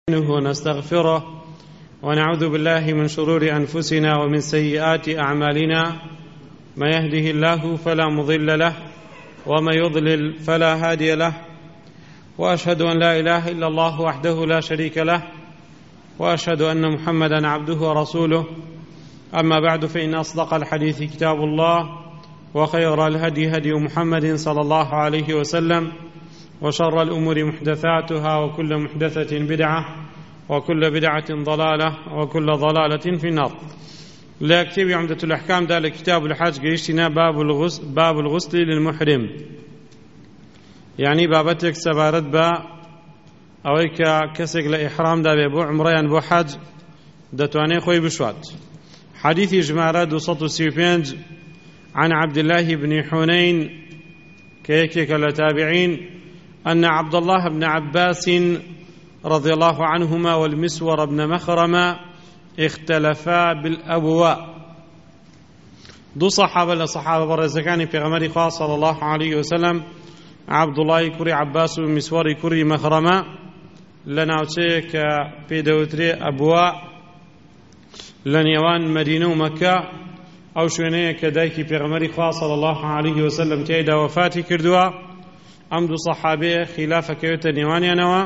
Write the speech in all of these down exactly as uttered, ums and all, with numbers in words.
ونستغفره ونعوذ بالله من شرور أنفسنا ومن سيئات أعمالنا ما يهده الله فلا مضل له وما يضلل فلا هادي له وأشهد أن لا إله إلا الله وحده لا شريك له وأشهد أن محمدا عبده ورسوله أما بعد فإن أصدق الحديث كتاب الله وخير الهدي هدي محمد صلى الله عليه وسلم وشر الأمور محدثاتها وكل محدثة بدعة وكل بدعة ضلالة وكل ضلالة في النار. لا كتاب عمدة الأحكام ده لكتاب الحج قيشتنا باب الغسل باب الغسل للمحرم، يعني بابتك سبارت با أويك كسك لإحرام ده بو عمريان بو حج دتواني خوي بشوات. حديث جمارة دوسط سيفينج عن عبد الله بن حنين كيكك لتابعين أن عبد الله بن عباس رضي الله عنهما والمسور بن مخرمة اختلفا بالأبواء. دو صحابة لصحابة برزكاني في غمر خاص صلى الله عليه وسلم عبد الله كري عباس ومسور كري مخرمة لناوتيك في دوتري أبواء لنيوان مدينة ومكة أو شوينية كدايكي في غمر خاص صلى الله عليه وسلم تيدا وفاتي كردوا أم دو صحابة خلافة كيوتا نيوانيا نوا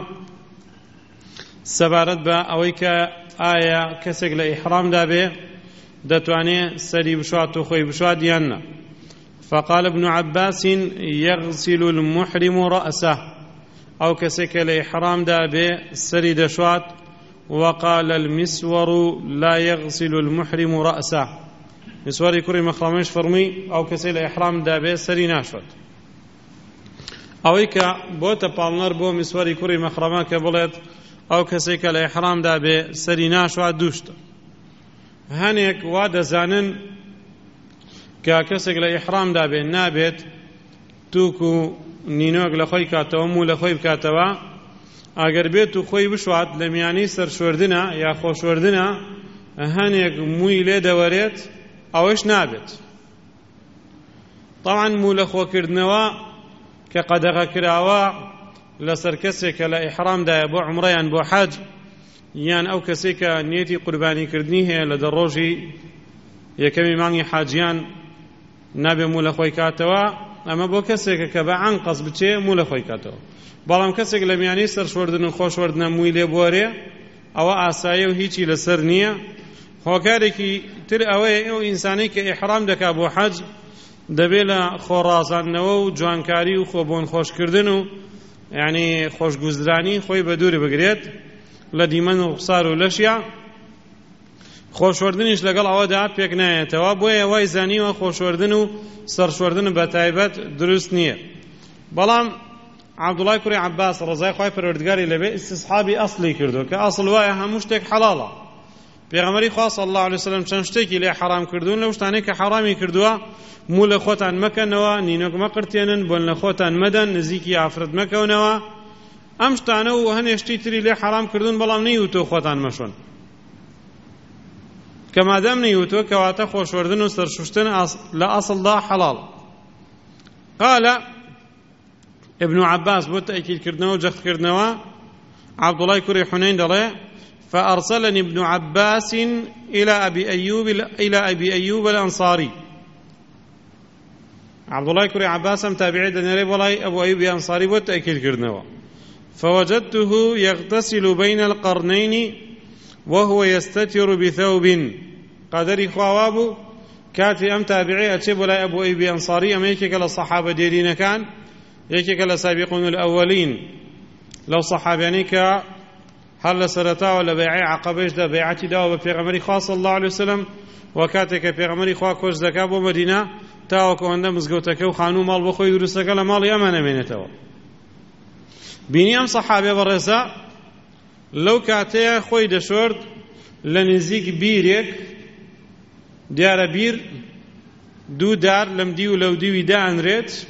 سبارت با أويك آية كسك لإحرام دابه دتواني سري بشوات وخوي بشوات ديانا. فقال ابن عباس يغسل المحرم رأسه أو كسك لإحرام دابه سري دشوات. وقال المسور لا يغسل المحرم رأسه، مسوري كوري مخرمش فرمي أو كسك لإحرام دابه سري ناشوت. أويك بوتا بالنر بو مسوري كوري مخرمه كبلت أو كسيك الإحرام دا بسري ناشوا دوشت هنيك وادا زانن كسيك الإحرام دا بالنابت توكو نينوك لخوي كاتوا مو لخوي بكاتوا اگر بيتو خوي بشوات لمياني سر شوردنا يا خو شوردنا هنيك موي ليدا وريت أوش نابت. طبعا مو لخو كردنوا كقدغ كراوا لسر كسك لإحرام دا بو عمريان بو حج يان أو كسك نيتي قرباني كردنيه لدروجي يكمي ماني حاجيان نابي مولا خوي كاتوا أما بو كسك كبا عنقص بچه مولا خوي كاتوا بلام كسك لمياني سر شوردن خوش وردن مويلي بوري أو آسايا وهيچي لسر نية هوكاريكي تر أوي أو إنساني كإحرام دكا بو حج دبيلا خورازان نوو جوانكاري وخوبون خوش كردنو يعني خوش گزرانی خوی بدوری بگرید لدیمن و خسار و لشیا خوش وردنیش لگل عواد عاد پیک نه تواب وی وی زنی و خوش وردن و سرش وردن بتایبت درست نیه. بلام عبدالله كري عباس رضای خوای پروردگاری لبه استصحابی اصلی کردو که اصل وای هموش تک حلاله. پیغمبری خواه صلی الله علیه وسلم چند شتێکی لێ حرام کردوون لەو شتانەی کە حرامی کردووە مو لە خۆتان مەکەنەوە نینۆک مەقرتێنن بۆن لە خۆتان مەدەن نزیکی ئافرەت مەکەونەوە ئەم شتانە و هەنێ شتی تری لێ حرام کردوون بەڵام نەیوتۆ خۆتان مەشۆن کە مادام نەیوتۆ کەواتە خۆشوەردن و سەرشوشتن لە ئەسڵدا حەڵاڵ. قال ابن عباس بۆ تەئکیدکردنەوە و جەختکردنەوە عەبدوڵای کوڕی حونەین دەڵێ فأرسلني ابن عباس إلى أبي أيوب إلى أبي أيوب الأنصاري. عبد الله كري عباس متابعي دنيري والله أبو أيوب الأنصاري والتأكيد كرنوا فوجدته يغتسل بين القرنين وهو يستتر بثوب قدر خوابه كاتي أم تابعي أتشب ولا أبو أيوب الأنصاري أم يكيك للصحابة ديرين كان يكيك لسابقون الأولين لو صحابينيك هل سرتا ولا بيع عقبش ده بيعتي ده وبيغمري خاص الله عليه وسلم وكاتك بيغمري خوا كوش زكاه بمدينه تاو كونده مزگوتك وخانو مال بخوي درسك مال يمن منته بيني ام صحابه برزا لو كاتي خوي دشورد لنزيك بيرك ديار بير دو دار لم ديو لو ديو دان ريت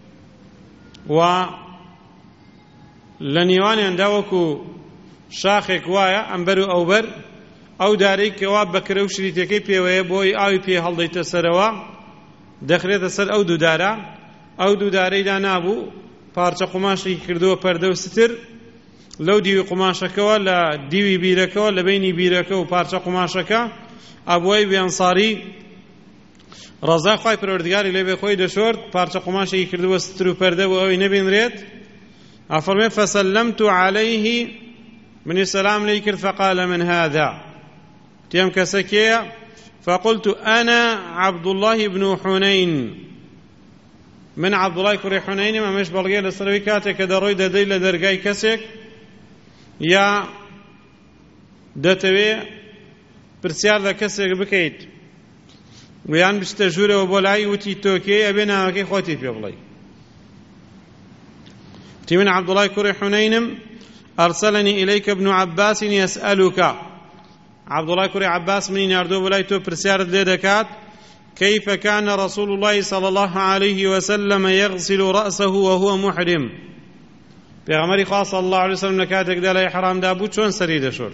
و لنيوان انداوكو شاخێک وایە ئەمبەر و ئەوبەر ئەو دارەی کەوا بەکرە و شریتەکەی پێوەیە بۆی ئاوی پێ هەڵدەیتە سەرەوە دەخرێتە سەر ئەو دوودارە ئەو دوودارەیدا نابوو پارچە قوماشی کردووە پەردە و ستر لەو دیوی قوماشەکەەوە لە دیوی بیرەکەەوە لە بینی بیرەکە و پارچە قوماشەکە ئەبوای ئەنساری ڕەزا خوای پەروەردگاری لێ بێ خۆی دەشۆرد پارچە قوماشێکی کردووە ستر و پەردە بۆ ئەوەی نەبینرێت ئەفەرمێ فەسەلەمت عەلەیه منی سەلام لێی کرد فقال من هذا تێم کەسە کێیە فقلت أنا عبد الله بن حنين من عبد الله كري حنين ما مش بلغي لسروي كاتك دروي ددي لدرجاي كسك يا دتوي برسيار ذا كسك بكيت ويان بستجوره وبولاي وتي توكي أبينا وكي خوتي في بلاي تي من عبد الله كري حنين أرسلني إليك ابن عباس يسألك عبد الله كري عباس من ياردو بلاي تو برسيار دكات كيف كان رسول الله صلى الله عليه وسلم يغسل رأسه وهو محرم پیغمبر خاص صلى الله عليه وسلم نكاتك دالي حرام دابو چون سريده شورد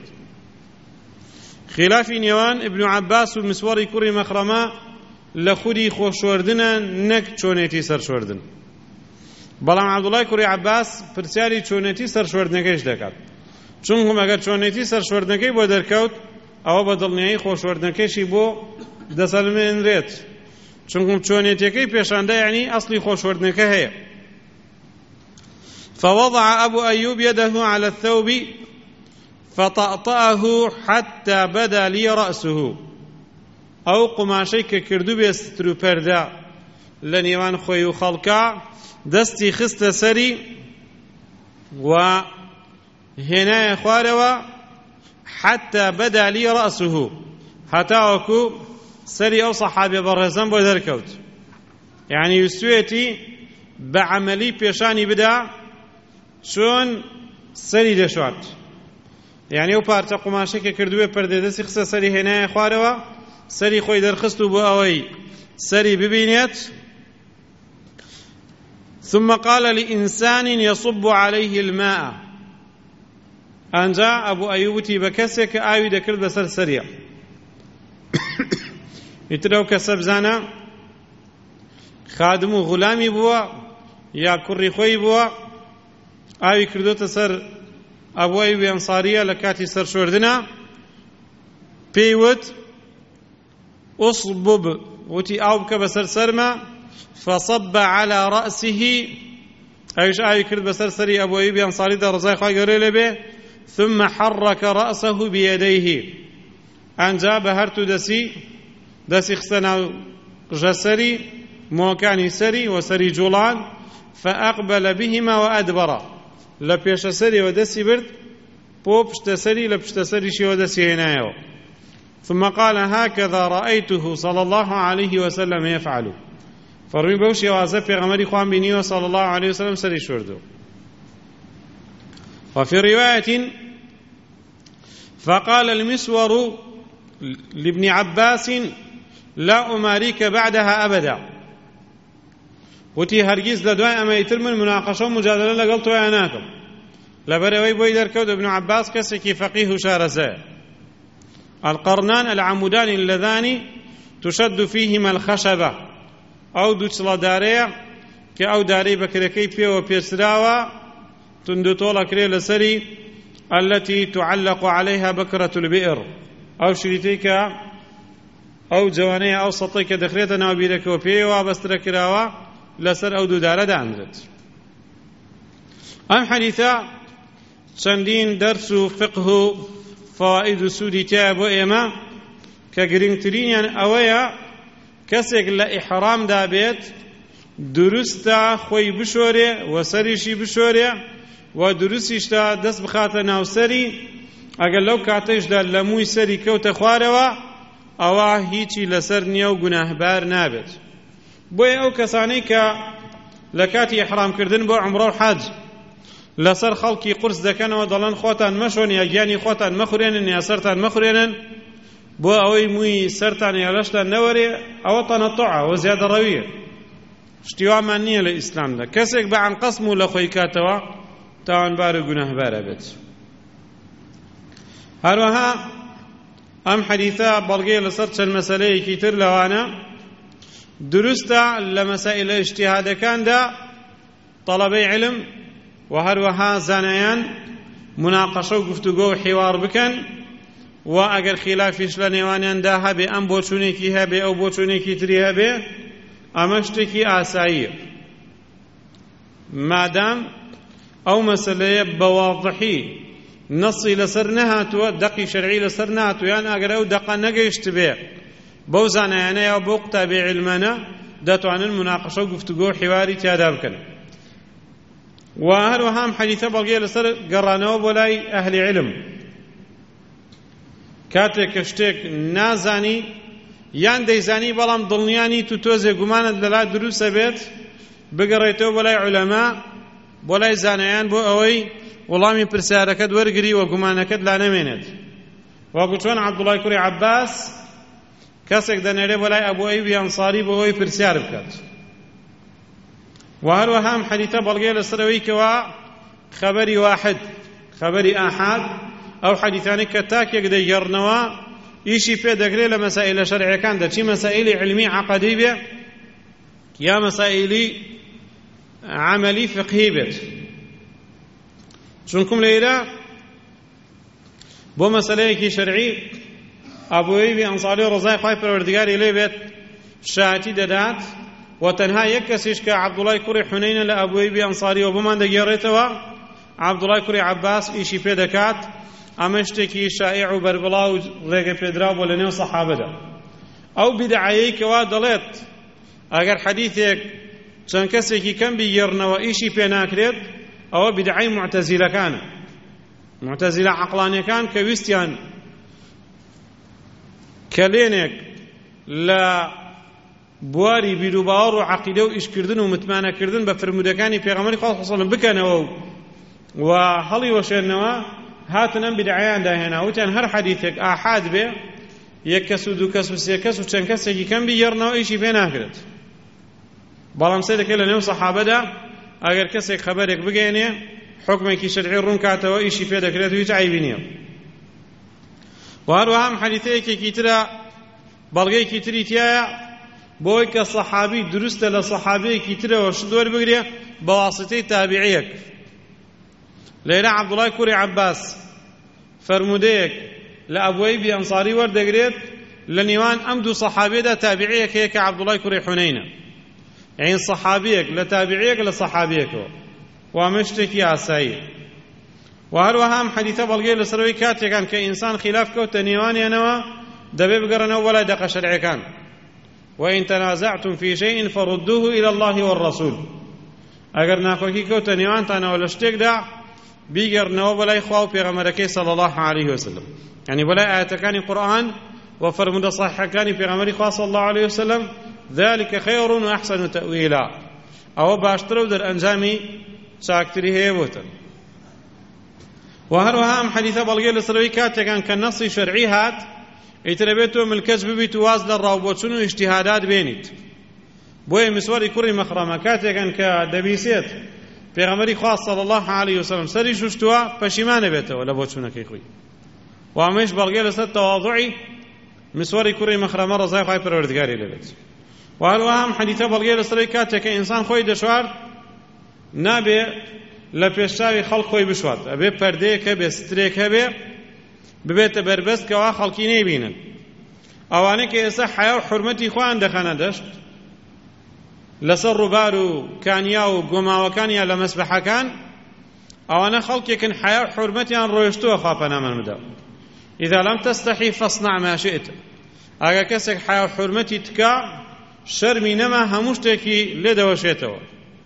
خلاف نيوان ابن عباس ومسوري كري مخرما لخودي خوشوردنا نك چونيتي سر شوردن بلام عبد الله كري عباس پرسیاری چونيتي سر شوردنكيش دكات چون هم اگر چونيتي سر شوردنكي بو دركوت او بدلنيای خوشوردنكيشي بو دەسەلمێن رێت چونکم چۆنێتەکەی پێشاندا یعنی ئەسڵی خۆشوەردنەکە هەیە فوضع أبو أيوب يده على الثوب فطأطأه حتى بدا لي رأسه أو قماشي كردو بيسترو بردا لنيوان خوي خلقا دستي خست سري وهنا خواروا حتى بدا لي رأسه حتى وكو سري أو صحابي برهزان بو دركوت يعني يستويتي بعملي بيشاني بدا شون سري دشوات يعني او پارچە قماشێکە کردووە پەردەدەستی خستە سەری هێنایە خوارەوە سەری خۆی دەرخست و بۆ ئەوەی سەری ببینێت ثم قال لإنسان يصب عليه الماء ئەنجا ئەبوو ئەیوبتی بە کەسێک کە ئاوی دەکرد بەسەر سەریە ئیتر ئەو کەسە بزانە خادم و غولامی بووە یا کوڕی خۆی بووە ئاوی کردوتە سەر ئەبووی ئەنساریە لە کاتی سەرشۆردنە پێی وت ئوصبب وتی ئاو بکە بەسەر سەرمە فصب على رأسه ئەویش ئاوی کرد بەسەر سەری ئەبووی ئەنساریدا ڕزای خوای گەورەی لێبێ ثم حرك رأسه بيديه ئەنجا بە هەرتوو دەسی دەسی خستە ناو ژەسەری مۆکانی سەری و سەری جوڵان فأقبل بهما وأدبر لە پێشە سەریەوە دەستی برد بۆ پشتە سەری لە پشتە سەریشیەوە دەستی هێنایەوە ثم قال هكذا رأيته صلى الله عليه وسلم يفعل فەرمی بەو شێوازە پێغەمبەری خوان بینیوە صلى الله عليه وسلم سەری شوردو وفي رواية فقال المسور لابن عباس لا أماريك بعدها أبدا وتي هرگیز لدواء أما يتر من مناقشة ومجادلة لقلت وعناكم لبروي بوي دركود ابن عباس كسكي فقيه شارزاء القرنان العمودان اللذان تشد فيهما الخشبة أو دوچلا دارية كأو داري بكركي بيه وبيسراوة تندطول كري لسري التي تعلق عليها بكرة البئر أو شريتيك أو جوانية أو سطيك دخلتنا وبيرك وبيه وابسترك راوة لسر أو دودارة داندرت أم حديثا چندين درس فقه فوائد سودي تاب وإما كقرنترين يعني أويا كسك لإحرام دابيت درستا خوي بشوري وسريشي بشوري ودرسيشتا دس بخاطر ناو سري اگر لو کاتش دا لموی سری کەوتە خوارەوە ئەوە هیچی لەسەر نییە و گوناهبار نابێت بۆیە ئەو کەسانەی کە لە کاتی ئیحرامکردن بۆ عومرە و حەج لەسەر خەڵکی قورس دەکەنەوە دەڵێن خۆتان مەشۆن یا گیانی خۆتان مەخورێنن یا سەرتان مەخورێنن بۆ ئەوەی مووی سەرتان یا لەشتان نەوەرێ ئەوە تەنەتوعە ئەوە زیادەڕەویە شتی وامان نییە لە ئیسلامدا کەسێک بە عەنقەسم و لە خۆی کاتەوە تاوانبار و گوناهبارە بێت هەروەها ئەم حەدیثە بەڵگەیە لەسەر چەند مەسەلەیەکی تر لەوانە دروستە لە مەسائلە ئیجتیهادەکاندا تەڵەبەی علم و هەروەها زانایان مناقەشە و گفتوگۆ و حیوار بکەن و ئەگەر خلافیش لە نێوانیاندا هەبێ ئەم بۆ چوونێکی هەبێ ئەو بۆ چوونێکی تری هەبێ ئەمە شتێکی ئاساییە مادام ئەو مەسەلەیە بەواضحی نەسی لەسەر نەهاتووە دەقی شەرعی لەسەر نهاتووە یان ئەگەر ئەو دەقە نەگەیشت بێ بەو زانایانەیە بۆ قوتابی علمانە دەتوانن مناقەشە و گفتوگۆ و حیواری تیادا بکەن و هەروەها ئەم حەدیثە بەڵگەیە لەسەر گەڕانەوە بۆ لای ئەهلی علم کاتێک کە شتێک نازانی یان دەیزانی بەڵام دڵنیانی تو تۆزێ گومانت لەلا دروستە بێت بگەڕێتەوە بۆ لای عولەما بۆ لای زانایان بۆ ئەوەی وەڵامی پرسیارەکەت وەرگری و گومانەکەت لا نەمێنێت وەکو چۆن عەبدوڵای کوڕی عەباس کەسێک دەنێرێ بۆ لای ئەبوو ئەیوبی ئەنساری بۆ ئەوەی پرسیار بکات و هەروەها ئەم حەدیثە بەڵگەیە لەسەرەوەی کەوا خەبەری واحد خەبەری ئاحاد ئەو حەدیثانەی کە تاکێک دەیگەڕنەوە ئیشی پێ دەکرێت لە مەسائلە شەرعیەکاندا چی مەسائلی علمی عەقەدی بێ یا مەسائلی عملی فقهی بێت چونکم لەیرە بۆ مەسەلەیەکی شەرعی ئەبوو ئەیوبی ئەنساری ڕەزای خوای پەروەردگاری لێ بێت شایەتی دەدات و تەنها یەک کەسیش کە عەبدوڵای کوڕی حونەینە لە ئەبوو ئەیوبی ئەنساریەوە بۆمان دەگێڕێتەوە عەبدوڵای کوڕی عەباس ئیشی پێ دەکات ئەمە شتێکی شائع و بەربڵاو و ڕێگە پێدراو بۆ لە نێو سەحابەدا ئەو بیدعەیەی کەوا دەڵێت ئەگەر حەدیثێک چەند کەسێکی کەم بیگێڕنەوە ئیشی پێ ناکرێت ئەوە بیدعەی معتەزیلەکانە معتەزیلە عەقڵانیەکان کە ویستیان کەلێنێک لە بواری بیر و باوەڕ و عەقیدە و ئیشکردن و متمانەکردن بە فرمودەکانی پێغەمبەری خوا صلی الله عەلەیه و سەلەم بکەنەوە و هەڵی وەشێنەوە هاتن ئەم بیدعەیان داهێنا وتیان هەر حەدیثێک ئاحاد بێ یەک کەس و دوو کەس و سێ کەس و چەند کەسێکی کەم بیگێڕنەوە ئیشی پێ ناکرێت بەڵام سێ دەکرێت لە نێو سەحابەدا ئەگەر کەسێک خەبەرێک بگەێنێ حکمێکی شەرعی ڕوون کاتەوە ئیشی پێ دەکرێت و هیچ عیبی نییە و هەروەها ئەم حەدیثەیەکێکی ترە بەڵگەیەکی تری تایە بۆی کە سەحابی دروستە لە سەحابەیەکی ترەوە شت وەربگرێ بە واسطەی تابعیەک لێرە عەبدوڵای کوڕی عەباس فەرمودەیەک لە ئەبوو ئەیوبی ئەنساری وەردەگرێت لە نێوان ئەم دوو سەحابەیەدا تابعیەک هەیە کە عەبدوڵای کوڕی حونەینە یعنی سەحابیەک لە تابعیەک لە سەحابیەکەوە و ئەمە شتێکی ئاساییە و هەروەها ئەم حەدیثە بەڵگەی لەسەرەوەی کاتێکان کە ئینسان خلاف کەوتە نێوانیانەوە دەبێ بگەڕێنەوە بۆ لای دەقە شەرعیەکان وإن تنازعتم في شيء فردوه إلى الله والرسول ئەگەر ناکۆکی کەوتە نێوانتانەوە لە شتێکدا بیگەڕنەوە بۆ لای خوا و پێغەمبەرەکەی صلی الله عليه وسلم یعنی بۆ لای ئاەتەکانی قورئان و فەرمودە صحیحەکانی پێغەمبەری خوا صلی الله عليه وسلم ذلك خير وأحسن تأويلا ئەوە باشترە و دەرئەنجامی چاکتری هەیە بۆتە و هەروەها ئەم حەدیثە بەڵگەی لەسەرەوەی کاتێکان کە نەسی شەرعی هات ئیترە بێت تۆ ملکەج ببیت و واز لە ڕاوبۆچون و ئیجتیهادات بێنیت بۆیە مسوەری کوڕی مەخرەمە کاتێکان کە دەبیسێت پێغەمبەری خوا صلی الله عليه وسلم سەری شوشتووە پەشیمانە بێتەوە لە بۆچوونەکەی خۆی و ئەمەش بەڵگەی لەسەر تەواضوعی مسوەری کوڕی مەخرەمە ڕەزای خوای پەروەردگاری لێ بێت و هەروەها ئەم حەدیثە بەڵگەی لەسەرەوەی کاتێک کە ئینسان خۆی دەشوارد نابێ لە پێشچاوی خەڵک خۆی بشوات ئەبێ پەردەیەک هەبێ سترێک هەبێ ببێتە بەربەست کەوا خەڵکی نەیبینن ئەوانەی کە ئێستا حیا و حورمەتی خۆیان دەخەنە دەشت لەسەر ڕووبار و کانیا و گۆماوەکانیان لە مەسبەحەکان ئەوانە خەڵکێکن حیا و حورمەتیان ڕۆیشتووە خوا پەنامان بدە ئیذا لەم تەستەحی فەصنع ما شئت ئەگەر کەسێک حیا و حورمەتی تکا شەرمی نەما هەموو شتێکی لێ دەوەشێتەوە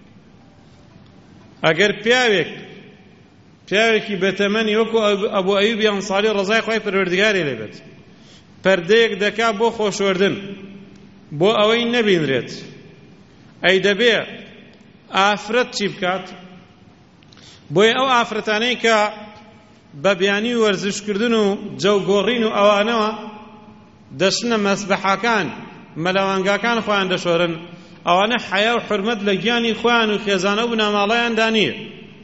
ئەگەر پیاوێک پیاوێکی بەتەمەنی وەکو ئەبوو ئەیوبی ئەنساری ڕەزای خوای پەروەردگاری لێ بێت پەردەیەک دەکا بۆ خۆشوەردن بۆ ئەوەی نەبینرێت ئەی دەبێ ئافرەت چی بکات بۆیە ئەو ئافرەتانەی کە بە بیانی وەرزشکردن و جەوگۆڕین و ئەوانەوە دەچنە مەسبەحەکان مەلەوانگاکان خۆیان دەشۆرن ئەوانە حیا و حورمەت لە گیانی خۆیان و خێزانە و بناماڵەیاندا نییە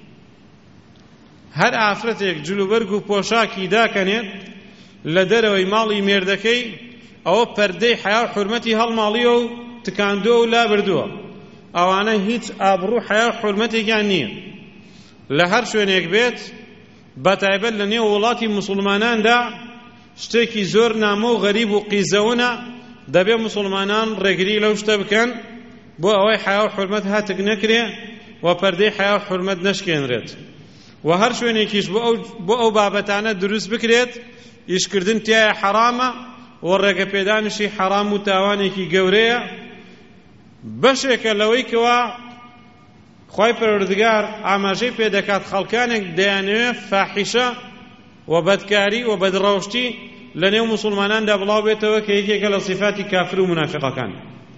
هەر ئافرەتێک جلوبەرگ و پۆشاکی داکەنێت لە دەرەوەی ماڵی مێردەکەی ئەوە پەردەی حیا و حورمەتی هەڵماڵیوە و تکاندووە و لابردووە ئەوانە هیچ ئابڕوو حیا و حورمەتێکیان نییە لە هەر شوێنێک بێت بەتایبەت لە نێو وڵاتی موسڵماناندا شتێکی زۆر نامە و غەریب و قیزەونە، دەبێ موسڵمانان ڕێگری لەو شتە بکەن بۆ ئەوەی حیا و حورمەت هاتک نەکرێ و پەردەی حیا و حورمەت نەشکێنرێت و هەر شوێنێکیش بۆ ئەو بابەتانە دروست بکرێت ئیشکردن تایە حەرامە و ڕێگەپێدانشی حەرام و تاوانێکی گەورەیە. بەشێکە لەوەی کەوا خوای پەروەردگار ئاماژەی پێ دەکات خەڵکانێک دەیانەوێت فاحیشە و بەدکاری و بەدڕەوشتی لە نێو موسڵماناندا بڵاو بێتەوە کە یەکێکە لە صیفاتی کافر و منافقەکان.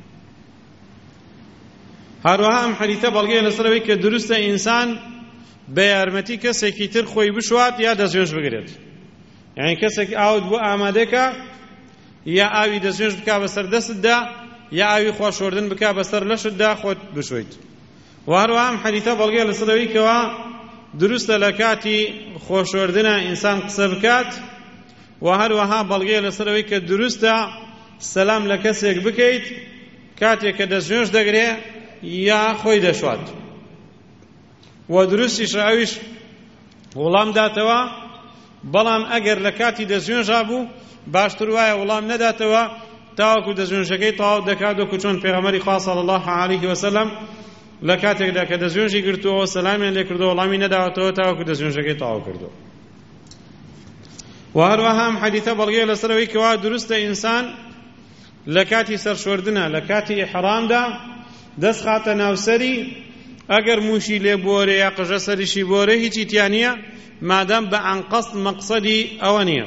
هەروەها ئەم حەدیثە بەڵگەیە لەسەرەوەی کە دروستە ئینسان بە یارمەتی کەسێکی تر خۆی بشوات یا دەستێژ بگرێت، یعنی کەسێک ئاوت بۆ ئامادەکە یا ئاوی دەستێژ بکا بەسەر دەستتدا یا ئاوی خۆشوردن بکا بەسەر لەشتدا خۆت بشویت. و هەروەها ئەم حەدیثە بەڵگەیە لەسەرەوەی کەوا دروستە لە کاتی خۆشوردنە ئینسان قسە بکات و هەروەها بەڵگەیە لەسەرەوەی کە دروستە سەلام لە کەسێک بکەیت کاتێک کە دەستێژ دەگرێ یا خۆی دەشوات. و دروستیش ئەویش وەڵام داتەوە، بەڵام ئەگەر لە کاتی دەستێژا بوو باشتر وایە وەڵام نەداتەوە تاوەکو دەستێژەکەی تەواو دەکات، وەکو چۆن پێغەمبەری خوا صلی الله علیه وسلم لە کاتێکدا کە دەستێژی گرتووە سەلامیان لێ کردو وەڵامی نەداوەتەوە تاوەکو دەستێژەکەی تەواو کردو. و هەروەها ئەم حەدیثە بەڵگەیە لەسەرەوەی کەوا دروستە ئینسان لە کاتی سەرشوردنە لە کاتی ئیحرامدا دەست خاتە ناوسەری، ئەگەر موشی لێ بۆرە یا قژە سەریشی بۆرە هیچی تیا نییە مادام بە ئەنقەست مەقسەدی ئەوە نییە.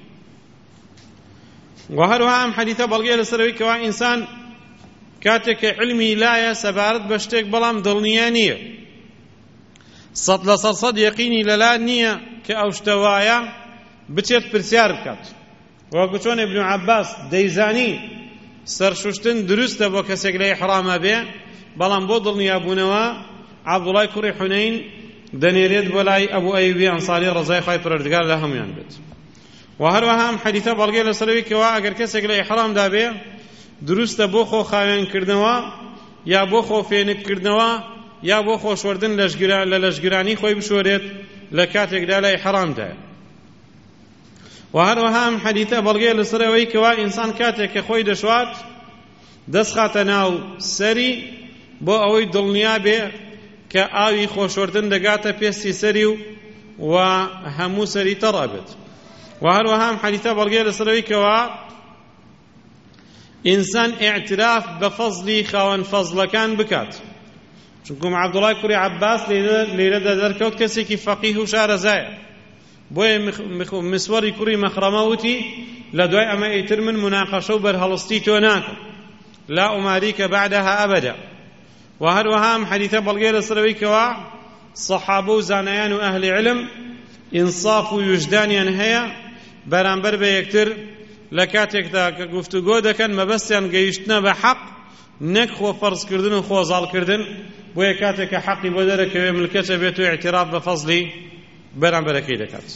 و هەروەها ئەم حەدیثە بەڵگەیە لەسەرەوەی کەوا ئینسان کاتێک کە علمی لایە سەبارەت بە شتێک بەڵام دڵنیە نییە، سەد لە سەد سەد یەقینی لەلا نییە کە ئەو شتە وایە بچێت پرسیار بکات. وەکو چۆن ئیبن عەباس دەیزانی سەرشوشتن دروستە بۆ کەسێک لە ئیحرامە بێ، بەڵام بۆ دڵنیابوونەوە عەبدوڵای کوڕی حونەین دەنێرێت بۆ لای ئەبوو ئەیوبی ئەنساری ڕەزای خوای پەروەردگار لە هەمویان بێت. و هەروەها ئەم حەدیثە بەڵگەیە لەسەرەوەی کەوا ئەگەر کەسێک لە ئیحرامدا بێ دروستە بۆ خۆ خاوێنکردنەوە یا بۆ خۆ فێنکردنەوە یا بۆ خۆشوەردن لە لەشگرانی خۆی بشۆرێت لە کاتێکدا لە ئیحرامدایە. و هەروەها ئەم حەدیثە بەڵگەیە لەسەرەوەی کەوا ئینسان کاتێک کە خۆی دەشوات دەست خاتە ناو سەری بۆ ئەوەی دڵنیا بێ کە ئاوی خۆشوەردن دەگاتە پێستی سەری و هەموو سەری تەڕابێت. و هەروەها ئەم حەدیثە بەڵگەیە لەسەرەوەی کەوا ئینسان ئیعتراف بە فەزلی خاوەن فەزلەکان بکات، چونکە عەبدوڵای کوڕی عەباس لێرەدا دەرکەوت کەسێکی فەقیه و شارەزایە، بۆیە مسوەری کوڕی مەخرەمە وتی لە دوای ئەمە ئیتر من مناقەشە و بەرهەڵستی تۆ ناکەم لا ئوماریکە بعدەها ئەبەدا. و هەروەها ئەم حەدیثە بەڵگەیە لەسەرەوەی کەوا سەحابە و زانایان و ئەهلی علم ئینصاف و وجدانیان هەیە بەرامبەر بە یەکتر لە کاتێکدا کە گفتوگۆ دەکەن مەبەستیان گەیشتنە بە حەق نەک خۆ فەرزکردن و خۆزاڵکردن، بۆیە کاتێک کە حەقی بۆ دەرەکەوێ ملکەتە بێت و ئیعتراف بە فەزلی بەرامبەرەکەی دەکات.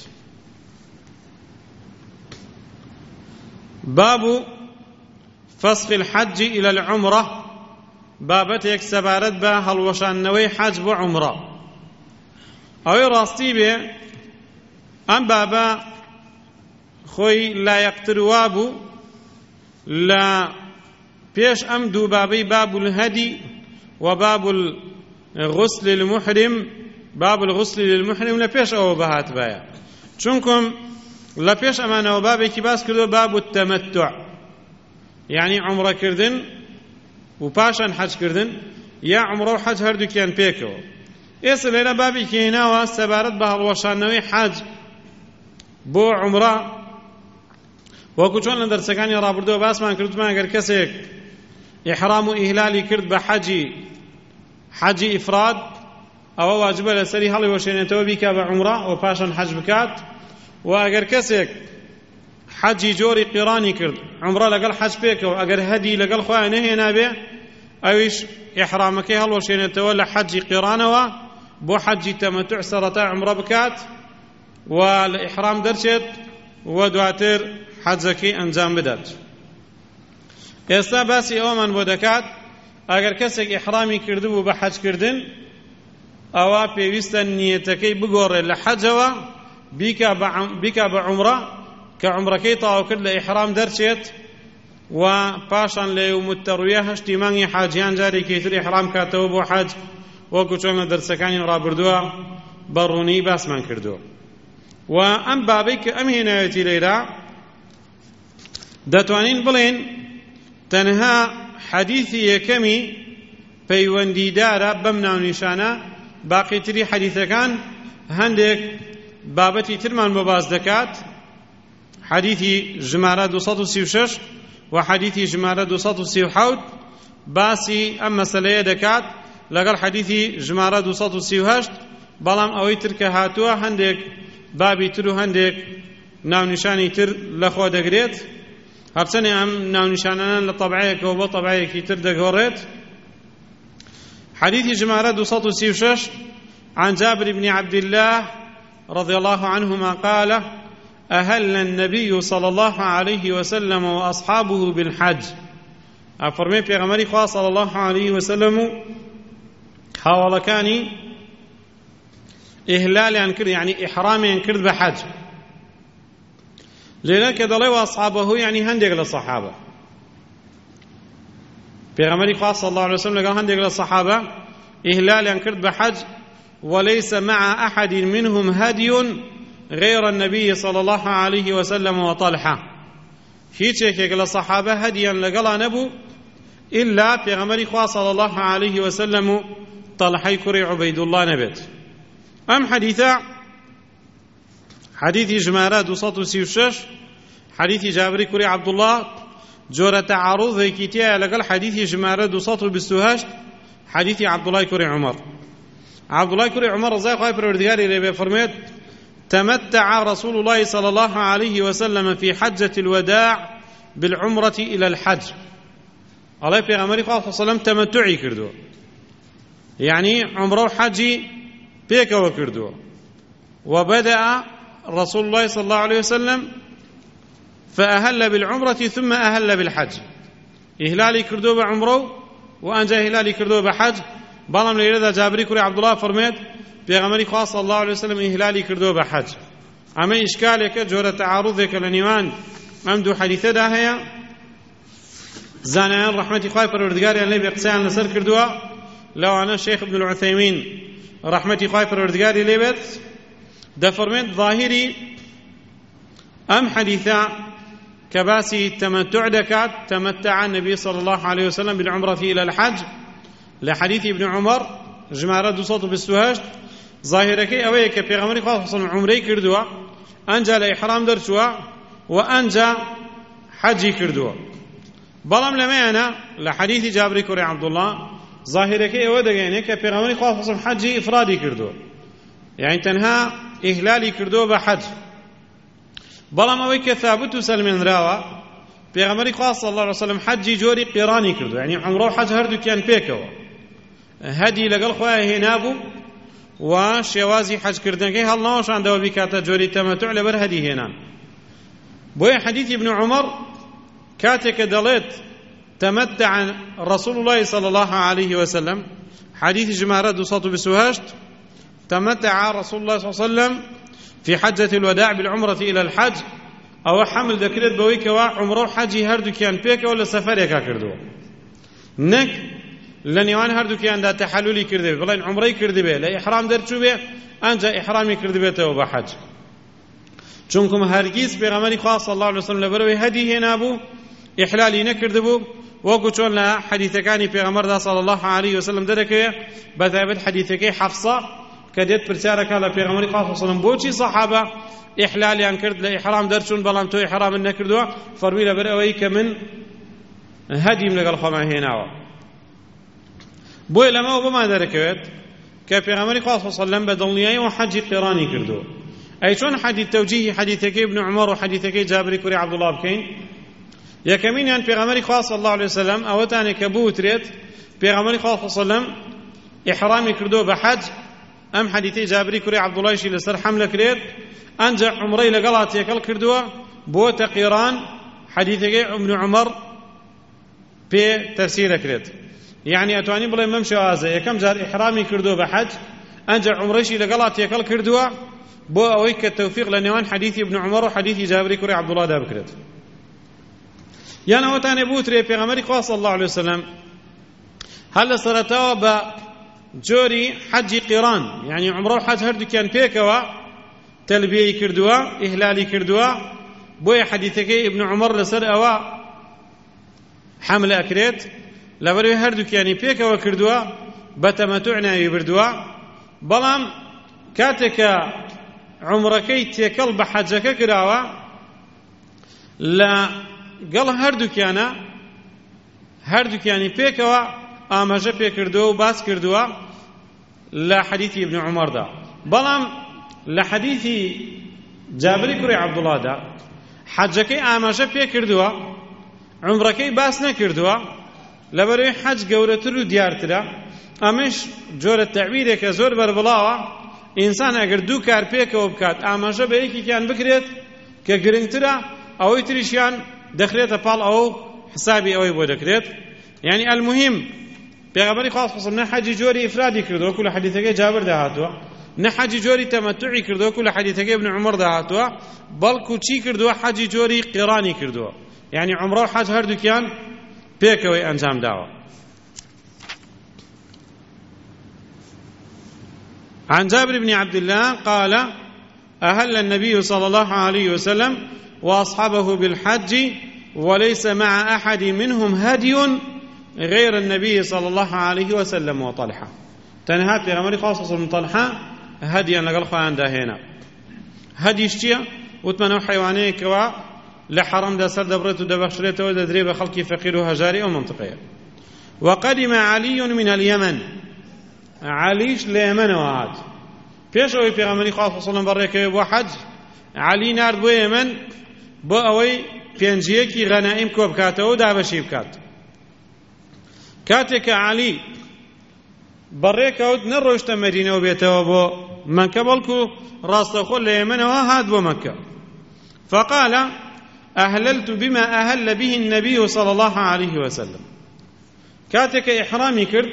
باب فسخ الحج إلى العمرة، بابەتێک سەبارەت بە هەڵوەشانەوەی حەج بۆ عومرە. ئەوەی ڕاستی بێ ئەم بابە خۆی لایەقتر وابوو لە پێش ئەم دوو بابەی باب الهدی و باب الغسل للمحرم. باب الغسل للمحرم لە پێش ئەوە بەهات بایە، چونکم لە پێش ئەمانەوە بابێکی باس کردو باب التەمەتع، یعنی عومڕەکردن و پاشان حەجکردن یا عومڕە و حەج هەردووکیان پێکەوە. ئێستا لێرە بابێکی هێناوە سەبارەت بە هەڵوەشانەوەی حەج بۆ عومڕە، وەکو چۆن لە دەرسەکانی ڕابردووە باسمان کردومان ئەگەر کەسێک ئیحرام و ئیهلالی کرد بە حەجی حەجی ئیفراد ئەوە واجبە لەسەری هەڵی وەشێنێتەوە بیکا بە عومڕە و پاشان حەج بکات. و ئەگەر کەسێک حەجی جۆری قیرانی کرد عومڕە لەگەڵ حەج پێکەوە ئەگەر هەدی لەگەڵ خۆیان نەهێنا بێ ئەویش ئیحرامەکەی هەڵوەشێنێتەوە لە حەجی قیرانەوە بۆ حەجی تەمەتوع سەرەتا عومڕە بکات و لە ئیحرام دەرچێت و دواتر حەجەکەی ئەنجام بدات. ئێستا باسی ئەوەمان بۆ دەکات ئەگەر کەسێک ئیحرامی کردبوو بە حەجکردن ئەوە پێویستە نیەتەکەی بگۆڕێت لە حەجەوە بیکە بە عومرە کە عومرەکەی تەواو کرد لە ئیحرام دەرچێت و پاشان لە یومت تەڕویە هەشتی مانگی حاجیان جارێکی تر ئیحرام کاتەوە بۆ حەج وەکو چۆن لە دەرسەکانی ڕابردووە بە ڕوونی باسمان کردووە. و ئەم بابەی کە ئەم هێناوێتی لێرە دەتوانین بڵێن تەنها حەدیثی یەکەمی پەیوەندیدارە بەم ناونیشانە، باقیتری حەدیثەکان هەندێک بابەتی ترمان بۆ باز دەکات. حەدیثی ژمارە دوو سەد و سی و شەش و حەدیثی ژمارە دوو سەد و سی و حەوت باسی ئەم مەسەلەیە دەکات لەگەڵ حەدیثی ژمارە دوو سەد و سی و هەشت، بەڵام ئەوەی تر کە هاتووە هەندێک بابی تر و هەندێک ناونیشانی تر لەخۆ دەگرێت، هەرچەندە ئەم ناونیشانانە لە تەبعەیەکەوە بۆ تەبعەیەکی تر دەگۆڕێت. حديث جمارة دو سطو سيوشش عن جابر بن عبد الله رضي الله عنهما قال: أهل النبي صلى الله عليه وسلم وأصحابه بالحج. أفرمي بيغمري خواه صلى الله عليه وسلم حاول كاني إهلال ينكر يعني إحرام ينكر بحج، لذلك دلي وأصحابه يعني هندق للصحابة. پیغمبری خواه صلی الله علیه وسلم لقال هندق للصحابة إهلال ينكر بحج وليس مع أحد منهم هدي غير النبي صلى الله عليه وسلم وطلحة. هيك هيك للصحابة هديا لقال نبو إلا پیغمبری خواه صلى الله عليه وسلم طلحة كري عبيد الله نبت. أم حديثا حديث جمارة دو سطو سيوشش حديث جابري كري عبد الله جورة تعارض كتيا لقال حديث جمارة دو سطو بستوهشت حديث عبد الله كري عمر. عبد الله كري عمر رضي الله عنه بردقاري اللي فرميت: تمتع رسول الله صلى الله عليه وسلم في حجة الوداع بالعمرة إلى الحج. الله في غمري صلى الله عليه وسلم تمتعي كردو، يعني عمره حجي بيك وكردو. وبدأ رسول الله صلى الله عليه وسلم فأهل بالعمرة ثم أهل بالحج. إهلالي كردو بعمره وأنجا إهلالي كردو بحج. بلام ليرد جابري كري عبد الله فرميت بيغمري خاص صلى الله عليه وسلم إهلالي كردو بحج. أما إشكالك جورة تعارضك لنيوان أمدو حديثة دا هيا زانيان رحمة خواهي پروردگاري اللي بيقسان لسر كردوا. لو أنا الشيخ ابن العثيمين رحمة خواهي پروردگاري اللي بيت دا فرميت ظاهري أم حديثا كباسي التمتع دكات تمتع النبي صلى الله عليه وسلم بالعمرة إلى الحج لحديث ابن عمر جمارة دو صوت بستوهشت. ظاهرك أويك في غمري خاصة عمري كردوا أنجا لإحرام درسوا وأنجا حجي كردوا. بلام لما أنا لحديث جابري كوري عبد الله ظاهرك أودك في غمري خاصة حجي إفرادي كردوا، يعني تنها إهلالي كردوا بحج. بەڵام ئەوەی کە ثابت و سەلمێنراوە پێغەمبەری خوا صلی الله علیه وسلم حەجی جۆری قیرانی کردو، یعنی عومرە و حەج هەردووکیان پێکەوە هەدی لەگەڵ خۆیان هێنابوو و شێوازی حەجکردنەکەی هەڵنەوەشاندەوە بیکاتە جۆری تەمەتوع لەبەر هەدی هێنان. بۆیە حەدیثی ابن عمر کاتێک کە دەڵێت تەمەتع رسول الله صلی الله عليه وسلم حەدیثی ژمارە دو سەد و بیست و هەشت تەمەتع رسول الله صلی الله عليه وسلم في حجة الوداع بالعمرة إلى الحج أو حمل ذكرت بويك وعمره حجي هردو كيان بيك ولا سفرك كردو نك لنيوان هردو كيان دا تحللي كردبه بلين عمري كردبه لا إحرام درتشو به أنجا إحرامي كردبه تو بحج. چونكم هرگيز بيغمري خاص صلى الله عليه وسلم لبروي هدي هنا بو إحلالي نكردبو وقو چون لا حديثكاني بيغمر صلى الله عليه وسلم دركه بثابت حديثكي حفصة كديت برسالك على پیغمبر خاص صلی الله علیه و سلم بوچی صحابه احلال ان کرد له احرام درچون بلام تو احرام نکردو فروی لبر اوی کمن هدی من لقل خما هناوا بو لما وبما دركت كپیغمبر خاص صلی الله علیه و سلم بدنیای و حج قرانی کردو. اي شلون حديث توجيه حديثك ابن عمر وحديثك جابر كوري عبد الله بكين يا كمين ان پیغمبر خاص صلی الله علیه و سلم او تاني كبوتريت پیغمبر خاص صلی الله علیه و سلم احرام کردو بحج. أم حديثي جابري كري عبد الله شي لسر حملة كريت أنجا عمري لقلات يكل كردوا بوت قيران حديثي ابن عمر بي تفسير كريت، يعني أتواني بلا ممشي هذا كم جار إحرامي كردوا بحج أنجا عمري شي لقلات يكل كردوا بۆ ئەوەی کە تەوفیق لە نێوان حەدیثی ابن عومەر و حەدیثی جابری کوڕی عەبدوڵڵادا بکرێت. یان ئەوەتانێ بوترێ پێغەمبەری خوا صلی الله عليه وسلم هەر لە سەرەتاوە بە جۆری حەجی قیران، یعنی عومرە و حەج هەردووکیان پێکەوە تەلبیەی کردووە، ئیهلالی کردووە، بۆیە حەدیثەکەی ابن عومەر لەسەر ئەوە حەمل ئەکرێت، لەبەرەوەی هەردووکیانی پێکەوە کردووە، بە تەمەتوع ناوی بردووە. بەڵام کاتێک کە عومرەکەی تێکەڵ بە حەجەکە کراوە، لەگەڵ هەردووکیانە هەردووکیانی پێکەوە ئاماژە پێکردووە و باس کردووە لە حەدیثی ابن عومەردا. بەڵام لە حەدیثی جابری کوڕی عەبدوڵڵادا حەجەکەی ئاماژە پێکردووە، عومرەکەی باس نەکردووە، لەبەرەوەی حەج گەورەتر و دیارترە. ئەمەش جۆرە تەعبیرێکە زۆر بەربڵاوە، ئینسان ئەگەر دوو کار پێکەوە بکات، ئاماژە بە یەکێکیان بکرێت کە گرنگترە، ئەوەی تریشیان دەخرێتە پاڵ ئەوە و حسابی ئەوەی بۆ دەکرێت. یعنی ئەلموهیم پێغەمبەری خوا صلی الله علیه و سلم نە حەجی جۆری ئیفرادی کردووە کە لە حەدیثەکەی جابردا هاتووە، نە حەجی جۆری تەمەتوعی کردووە کە لە حەدیثەکەی ابن عومەردا هاتووە، بەڵکو چی کردووە؟ حەجی جۆری قیرانی کردووە، یعنی عومرە و حەج هەردووکیان پێکەوەی ئەنجام داوە. عن جابر بن عبد الله قال أهل النبي صلى الله عليه وسلم وأصحابه بالحج وليس مع أحد منهم هدي غير النبي صلى الله عليه وسلم وطلحة. تنهات لغمري خاصة من طلحة هديا لقل خوان داهينا. هدي اشتيا وتمنوا حيواني كوا لحرم دا سر دبرت ودبخشريت ودى دريب خلقي فقير وهجاري أو منطقية. وقدم علي من اليمن، عليش ليمن وعاد پیش اوی پیغمبری خدا صلی الله علیه و سلم برای بو حج علی نرد بو یمن بو اوی پنجیه کی غنائم کو بکاته و دابشی بکات. کاته که علی برای کود نروشت مدینه و بیته و بو مکه، بلکو راست خود لیمن و هاد بو مکه. فقال أهللت بما أهل به النبي صلى الله عليه وسلم. کاته که احرامی کرد،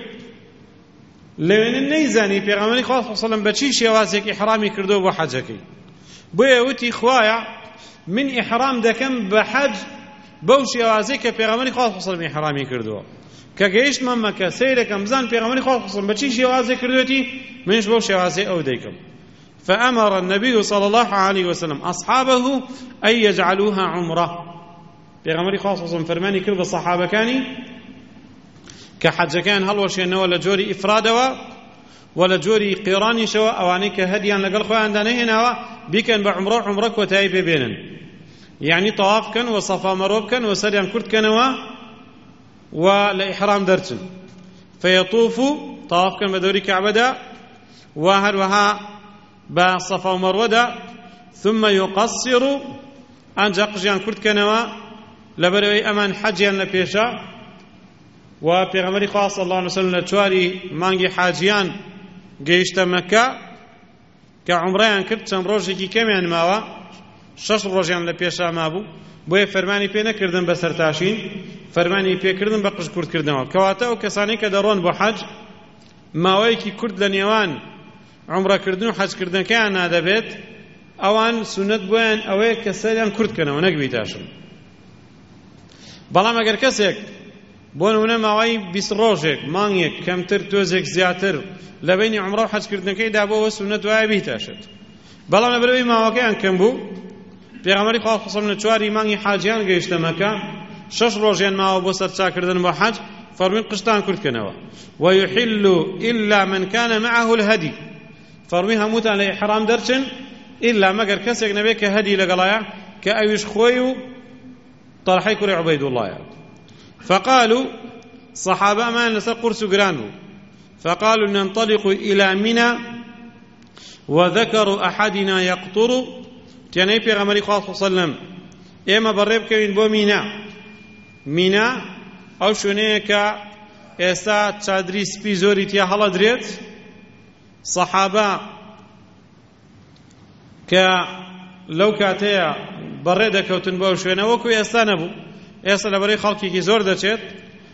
لەوێنە نەیزانی پێغەمبەری خوا صلی الله علیه و سلم بە چی شێوازێک ئیحرامی کردووە بۆ حەجەکەی، بۆیە وتی خوایە من ئیحرام دەکەم بە حەج بەو شێوازەی کە پێغەمبەری خوا صلی الله علیه و سلم ئیحرامی کردووە. کە گەیشتمە مەکە سەیرەکەم بزان پێغەمبەری خوا صلی الله علیه و سلم بە چی شێوازێک کردوێتی، منش بەو شێوازەی ئەو دەیکەم. فأمر النبي صلى الله عليه وسلم أصحابه أن يجعلوها عمرة. پێغەمبەری خوا صلی الله علیه و سلم فەرمانی کرد بە سەحابەکانی کە حەجەکەیان هەڵوەشێنەوە لە جۆری ئیفرادەوە و لە جۆری قیرانیشەوە، ئەوانەی کە هەدیان لەگەڵ خۆیاندا نەهێناوە بیکەن بە عومرە، عومرە کۆتایی پێبێنن، یعنی تەواف بکەن و سەفا مەرۆ بکەن و سەریان کورت بکەنەوە و لە ئیحرام دەرچن. فەیەطوفو تەواف بکەن بە دەوری کەعبەدا و هەروەها بە سەفا و مەروەدا، ثم يقصر ئەنجا قژیان کورت بکەنەوە، لەبەرەوەی ئەمان حەجیان لە پێشە. و پێغەمبەری خوا صلی الله علیه و سلم لە چواری مانگی حاجیان گەیشتە مەکە کە عومڕەیان کرد، چەند ڕۆژێکی کەمیان ماوە، شەش ڕۆژیان لە پێشا مابوو، بۆیە فەرمانی پێ نەکردن بە سەرتاشین، فەرمانی پێکردن بە قژ کورتکردنەوە. کەواتە ئەو کەسانەی کە دەڕۆن بۆ حەج ماوەیەکی کورت لە نێوان عومڕەکردن و حەجکردنەکەیان نادەبێت، ئەوان سونەت بۆیان ئەوەیە کە سەریان کورت بکەنەوە، نەک بیتاشن. بەڵام ئەگەر کەسێک بۆ نمونە ماوەی بیست ڕۆژێک، مانگێک کەمتر، تۆزێک زیاتر لە بینی عومرە و حەجکردنەکەیدا بۆەوە سونەت وایە بیتاشێت. بەڵام لەبەرەوەی ماوەکەیان کەم بوو، پێغەمبەری خوا صلی الله علیه و سلم لە چواری مانگی حاجیان گەیشتە مەکە، شەش ڕۆژیان ماوە بۆ سەرچاکردن بۆ حەج، فەرمووی قشتان کورتکەنەوە. ويحل إلا من كان معه الهدي. فەرمووی هەمووتان لە ئیحرام دەرچن ئیلا مەگەر کەسێک نەبێت کە هەدی لەگەڵایە، کە ئەویش خۆی و طەلحەی کوڕی عوبەیدوڵڵایە. فقالوا صحابة ما نسى قرص جرانو، فقالوا ننطلق إلى منى وذكر أحدنا يقطر. تياني پیغمبری خدا صلی الله علیه و سلم اما بريب كوين بو مینا، مینا او شونه که ئێستا چادری سپی زۆری تیا هەڵەدرێت، سەحابە کە لەو کاتەیە بەڕێ دەکەوتن بەو شوێنە، وەکو ئێستا نەبوو. ئێستا لەبەرەی خەڵکێکی زۆر دەچێت،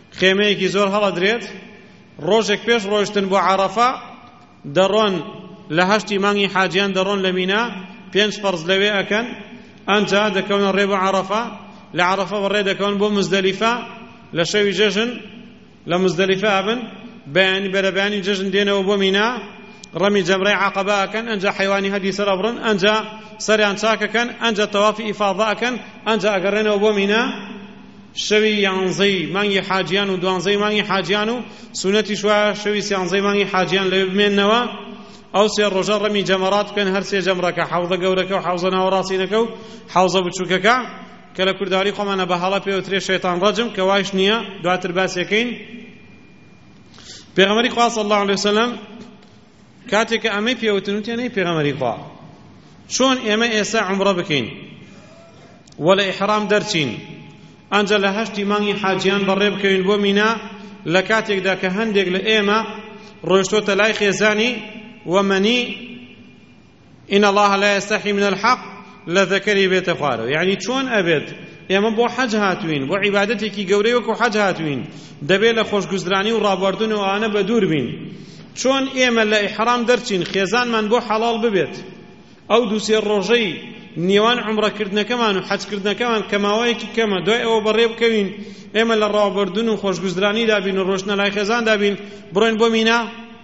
خێمەیەکی زۆر هەڵەدرێت، ڕۆژێک پێش ڕۆیشتن بۆ عەرەفە دەڕۆن لە هەشتی مانگی حاجیان دەڕۆن لە مینا پێنج فەرز لەوێ ئەکەن ئەنجا دەکەونە ڕێ بۆ عەرەفە لە عەرەفە بەڕێ دەکەون بۆ مزدەلیفە لە شەوی جەژن لە مزدەلیفە ئەبن بەیانی بەرەبەیانی جەژن دێنەوە بۆ مینا ڕەمی جەمرەی عەقەبە ئەکەن ئەنجا حەیوانی هەدی سەر ئەبڕن ئەنجا سەریان چاکەکەن ئەنجا تەوافی ئیفاضە ئەکەن ئەنجا ئەگەڕێنەوە بۆ مینا شەوی یانزەی مانگی حاجیان و دوانزەی مانگی حاجیان و سونەتی شوە شەوی سیانزەی مانگی حاجیان لەوێ بمێننەوە ئەو سێ ڕۆژە ڕەمی جەمەرات بکەن هەر سێ جەمرەکە حەوزە گەورەکە و حەوزە ناوەڕاستینەکە و حەوزە بچووکەکە کە لە کورداری خۆمانە بەهەڵە پێوترێ شەیطان ڕەجم کە وایش نییە دواتر باسیەکەین پێغەمبەری خوا صلی الله علیه وسلم کاتێک ئەمەی پێوتن وتیانەی پێغەمبەری خوا چۆن ئێمە ئێستا عومرە بکەین وە لە ئیحرام دەرچین ئەنجا لە هەشتی مانگی حاجیان بەڕێ بکەوین بۆ مینا لە کاتێکدا کە هەندێک لە ئێمە ڕۆیشتۆتە لای خێزانی ومنی إن الله لا يستحي من الحق لذكري بيت خوارو يعني چۆن ئەبێت ئێمە بۆ حەج هاتوین بۆ عیبادەتێکی گەورەی وەکو حەج هاتوین دەبێت لە خۆشگوزرانی و ڕابواردن و ئانە بە دوور بین چۆن ئێمە لە ئیحرام دەرچین خێزانمان بۆ حەڵاڵ ببێت ئەو دووسێ ڕۆژەی نێوان عومڕەکردنەکەمان و حەجکردنەکەمان کە ماوەیەکی کەمە دوای ئەوە بەڕێ بکەوین ئێمە لە ڕابواردن و خۆشگوزرانی دابین و ڕۆژنە لای خێزان دابین بڕۆین بۆ مینا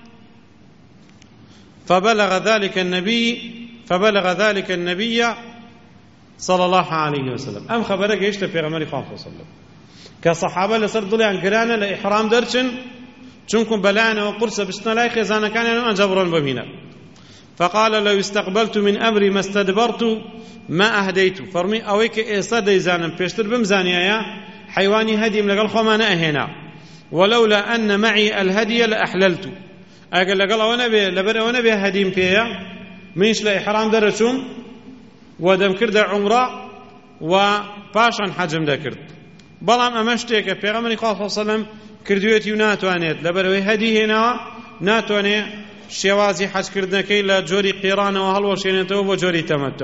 فبلغ ذلك النبي فبلغ ذلك النبي صلى الله عليه وسلم ام خبره گەیشتە پێغەمبەری خوا صلی الله علیه وسلم کە سەحابە لەسەر دڵیان گرانە لە ئیحرام دەرچن چونکە بەلایەنەوە قورسە بچنە لای خێزانەکانیان ئەنجا بڕۆن بۆ مینا فقال لو استقبلت من أمري ما استدبرت ما أهديت فەرمی ئەوەی کە ئێستا دەیزانم پێشتر بمزانیایە حەیوانی هەدیم لەگەڵ خۆمانە ئەهێنا ولولا أن معي الهدي لأحللت ئەگەر لەگەڵ ئەوە نەبێ لەبەر ئەوە نەبێ هەدیم پێیە منیش لە ئیحرام دەرەچووم و دەمکردە عومڕە و پاشان حەجم دەکرد بەڵام ئەمە شتێکە پێغەمبەری خوا صلی الله علیه وسلم کردوێتی و ناتوانێت لەبەرەوەی هەدی هێناوە ناتوانێت شێوازی حەجکردنەکەی لە جۆری قیرانەوە هەڵوەشێنێتەوە بۆ جۆری تەمەتع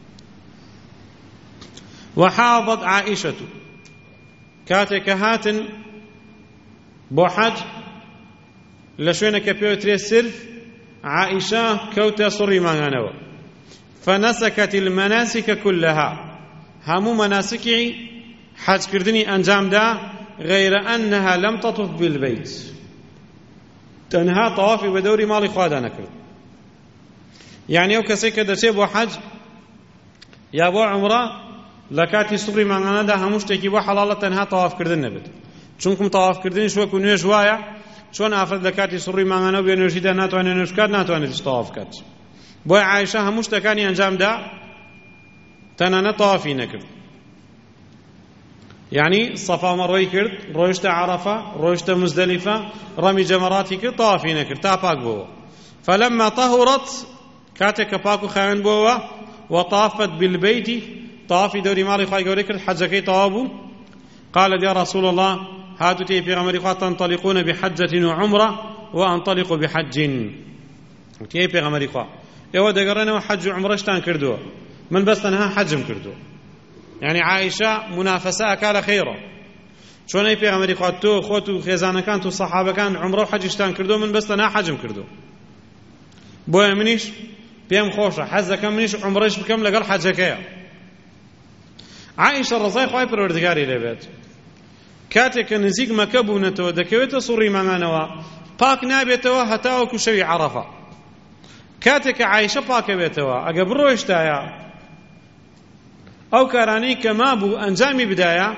وحاضت عائشة کاتێک کە هاتن بۆ حەج لە شوێنێکە پێوترێ سرف عائشە کەوتە سوڕی ماگانەوە فنسكت المناسك كلها هەموو مەناسکی حەجکردنی ئەنجامدا غير أنها لم تطف بالبيت تەنها تەوافی بە دەوری ماڵی خوادا نەکرد یعنی ئەو کەسێک کە دەچێت بۆ حەج یا بۆ عومڕە لە کاتی سوڕی ماگانەدا هەموو شتێکی بۆ حەڵاڵە تەنها تەوافکردن نەبێت چونکم تەوافکردنیش وەکو نوێژ وایە چۆن ئافرەت لە کاتی سوڕی ماگانە و بێ نوێژیدا ناتوانێت نوێژ بکات ناتوانێت تەواف بکات بۆی عایشە هەموو شتەکانی ئەنجامدا تەنانەت تەوافی نەکرد یعنی سەفا مەڕۆی کرد ڕۆیشتە عەرەفە ڕۆیشتە مزدەلیفە ڕەمی جەمەڕاتی کرد تەوافی نەکرد تا پاک بووەوە فلما طهرت کاتێک کە پاک و خاوێن بووەوە وطافت بالبيت تەوافی دەوری ماڵی خوای گەورەی کرد حەجەکەی تەواو بوو قالت يا رسول الله هاتوتي في غمر خوا تنطلقون بحجة وعمرة وأنطلق بحج تي في غمر خوا إيوا دقرنا وحج وعمرة كردوه من بس تنها حجم كردوه يعني عائشة منافسة أكال خيرا شون في غمر خوا تو خوتو خزانة كان تو صحابة كان عمرة وحجشتان كردوه من بس تنها حجم كردوه بويا منيش بيم خوشة حزة كم منيش عمرش بكم لقل حجكيا عائشة رضاي خواي پروردگاری لبيت کاتێک کە نزیک مەکە بوونەتەوە دەکەوێتە سوڕی ماگانەوە پاک نابێتەوە هەتاوەکو شەوی عەرەفە کاتێک کە عایشە پاکە بێتەوە ئەگە بڕۆیشتایە ئەو کارانەی کە مابوو ئەنجامی بدایە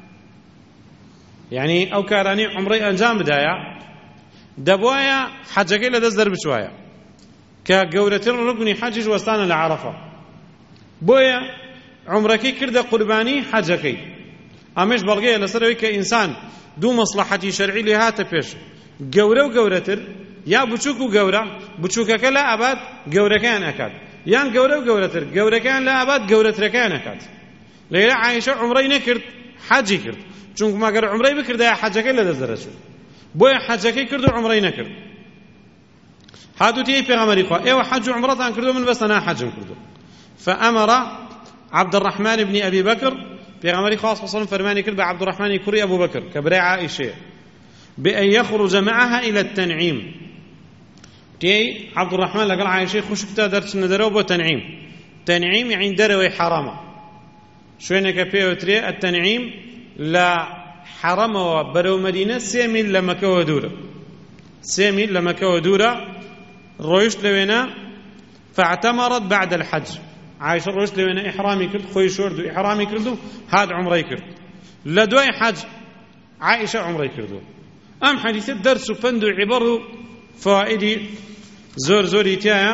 یعنی ئەو کارانەی عومڕەی ئەنجام بدایە دەبوایە حەجەکەی لەدەست دەربچوایە کە گەورەتر ڕوکنی حەجیش وەستانە لە عەرەفە بۆیە عومڕەکەی کردە قوربانی حەجەکەی ئەمەش بەڵگەیە لەسەرەوەی کە ئینسان دوو مەسلەحەتی شەرعی لێ هاتە پێش گەورە و گەورەتر یا بچووک و گەورە بچووکەکە لە ئاباد گەورەکەیان ئەکات یان گەورە و گەورەتر گەورەکەیان لە ئاباد گەورەترەکەیان ئەکات لەیلە عایشە عومڕەی نەکرد حەجی کرد چونکە مەگەر عومڕەی بکردایە حەجەکەی لەدەست دەرەچوو بۆیە حەجەکەی کرد و عومڕەی نەکرد هاتووتی پێغەمبەری خوا ئێوە حەج و عومڕەتان کردو من بەس تەنها حەجم کردو فأمر عبد الرحمن بن أبي بكر پیغمبری خاص صلی الله علیه و فرمانی کرد به عبدالرحمن کوری ابو بکر که برای عائشه بأن يخرج معها إلى التنعيم تي عبد الرحمن لقال عائشة خوشكتا درس ندرو بو تنعيم تنعيم يعني دروي حرامة شوينك بيوتري التنعيم لا حرم وبرو مدينة سيميل لمكة ودورة سيميل لمكة ودورة رويش لوينا فاعتمرت بعد الحج عائشة رويش لوينا إحرامي كرد خوي شوردو إحرامي كردو هاد عمري كرد لدواي حج عائشة عمري كردو أم حديث الدرس فندو عبرو فائدي زور زوري تايا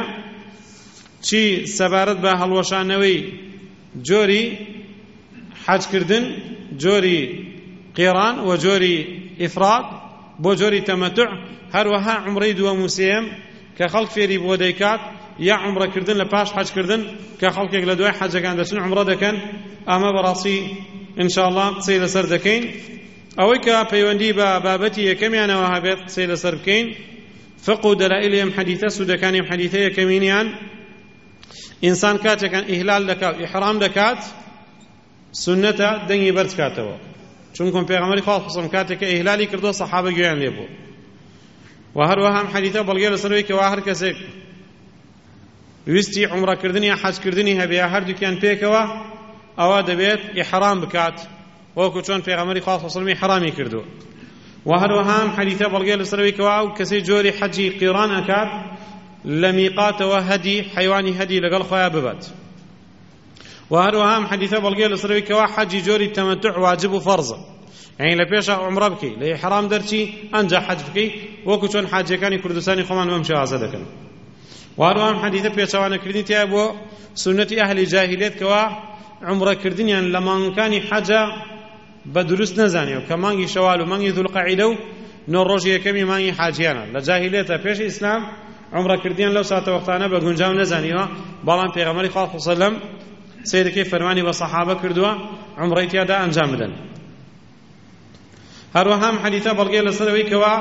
چی سەبارەت بە هەڵوەشانەوەی جۆری حەجکردن جۆری قیران و جۆری ئیفراد بۆ جۆری تەمەتوع هەروەها عومرەی دووەم و سێیەم کە خەڵک فێری بۆ دەیکات یا عومرەکردن لە پاش حەجکردن کە خەڵکێک لە دوای حەجەکان دەچن عومرە دەکەن ئەمە بەڕاستی ئینشاءڵڵا قسەی لەسەر دەکەین ئەوەی کە پەیوەندی بە بابەتی یەکەمیانەوە هەبێت قسەی لەسەر بکەین فقه و دەلائیل ئەم حەدیثە سوودەکانی ئەم حەدیثە یەکەمینیان ئینسان کاتێکان ئیهلال دەکات ئیحرام دەکات سنەتە دەنگی بەرز کاتەوە چونکە پێغەمبەری خوا قسم کاتێک کە ئیهلالی کردووە سەحابە گوێیان لێ بوو و هەروەها ئەم حەدیثە بەڵگەی لەسەرەوەی کەوا هەر کەسێک ویستی عومڕەکردنی یا حەجکردنی هەبێ یا هەردووکیان پێکەوە ئەوە دەبێت ئیحرام بکات وەکو چۆن پێغەمبەری خوا قسم ئیحرامی کردووە و هەروەها ئەم حەدیثە بەڵگەی لەسەرەوەی کەوا ئەو کەسەی جۆری حەجی قیران ئەکات لە میقاتەوە هەدی حەیوانی هەدی لەگەڵ خۆیان ببات و هەروەها ئەم حەدیثە بەڵگەی لەسەرەوەی کەوا حەجی جۆری تەمەتوع واجب و فەرزە یعنی لە پێشە عومرە بکەی لە ئیحرام دەرچی ئەنجا حەج بکەی وەکو چۆن حاجیەکانی کوردستانی خۆمان بەم شێوازە دەکەن و هەروەها ئەم حەدیثە پێچەوانەکردنی تایە بۆ سونەتی ئەهلی جاهیلیەت کەوا عومرەکردنیان لە مانگەکانی حەجە بە دروست نەزانیەوە کە مانگی شەوال و مانگی ذوڵقەعیدە و نۆ ڕۆژی یەکەمی مانگی حاجیانە لە جاهیلیەتە پێش ئیسلام عمرەکردیان لەو ساتە وەختانە بە گونجاو نەزانیوە بەڵام پێغەمبەری خوا صلی الله علیه و سلم سەیرەکەی فەرمانی بە سەحابە کردووە عمرەی تیادا ئەنجام بدەن هەروەها ئەم حەدیثە بەڵگەی لەسەرەوەی کەوا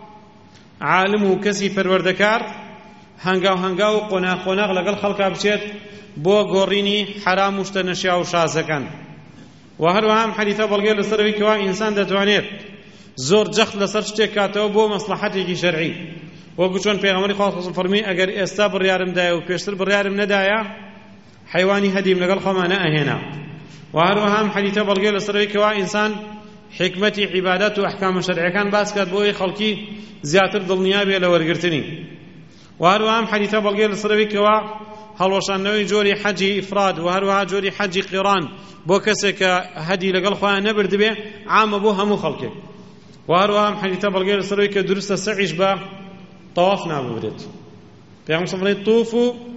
عالم و کەسی پەروەردەکار هەنگاو هەنگاو و قۆناغ قۆناغ لەگەڵ خەڵکا بچێت بۆ گۆڕینی حرام و شتە نەشیا و شازەکان و هەروەها ئەم حەدیثە بەڵگەی لەسەرەوەی کەوا ئینسان دەتوانێت زۆر جەخت لەسەر شتێک کاتەوە بۆ مەسلحەتێکی شەرعی وەکو چۆن پێغەمبەری خوا فەرمی ئەگەر ئێستا بڕیارم دایە و پێشتر بڕیارم نەدایە حەیوانی هەدیم لەگەڵ خۆمان نەئەهێنا و هەروەها ئەم حەدیثە بەڵگەی لەسەرەوەی کەوا ئینسان حکمەتی عیبادەت و ئەحکام شەرعیەکان باس کات بۆ ئەوەی خەڵکی زیاتر دڵنیا بێ لە وەرگرتنی و هەروەها ئەم حەدیثە بەڵگەی لەسەرەوەی کەوا هەڵوەشاندنەوەی جۆری حەجی ئیفراد و هەروەها جۆری حەجی قیران بۆ کەسێک کە هەدی لەگەڵ خۆیان نەبردبێ عامە بۆ هەموو خەڵکێک و هەروەها ئەم حەدیثە بەڵگەی لەسەرەوەی کە دروستە سەعیش بە طواف ناببرێت پێغەمبەر صلی الله علیه و طوف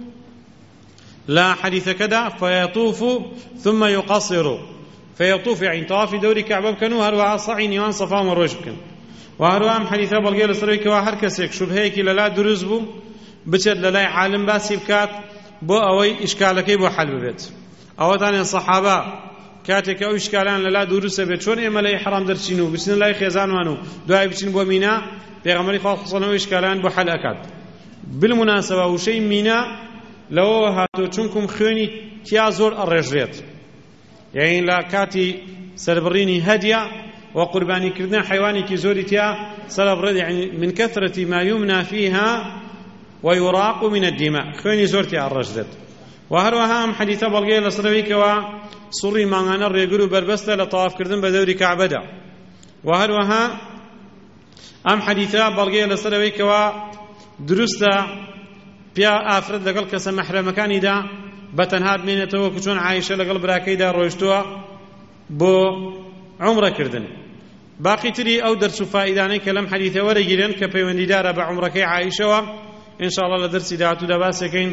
لا حديث كذا فيطوف ثم يقصر فيطوف يعني طواف دوري كعبة بكنو هروها صعي نيوان صفا ومروج بكن وهروها ام حديثة بلغي لسروي كوا هر كسيك شبهيك للا دروز بو بچد للا عالم باسي بكات بو اوي اشكالكي بو حل ببيت او تاني الصحابة كاتك او اشكالان للا دروز بيت شون اما لا حرام درچينو بسن الله خيزان وانو دعاي بچين بو مينا پیغمبر خدا صلی الله علیه و اشکالان بو حل اکاد بالمناسبه و شی مینا لو هاتو چونکم خوینی تیا زور الرجريت يعني لا كاتي سربريني هديه وقرباني كردنا حيواني كي زوري تيا سربرد يعني من كثرة ما يمنى فيها ويراق من الدماء خويني زورتي الرجريت وهروها ام حديثه بلغي لسروي كوا سوري مانغانا ريغرو بربسته لطواف كردن بدوري كعبه دا وهروها ام حديثه بلغي لسروي كوا درسته بیا افراد لەگەڵ کەسە مەحرەمەکانی دا بەتەنها بمێنێتەوە کە چۆن عایشە لەگەڵ براکەیدا ڕۆیشتووە بۆ عومرەکردن باقی تری ئەو دەرس و فائیدانەی کە لەم حەدیثە وەرەگیرن کە پەیوەندیدارە بە عومرەکەی عایشەوە ئینشاءڵڵا لە دەرسی داهاتوودا باسەکەین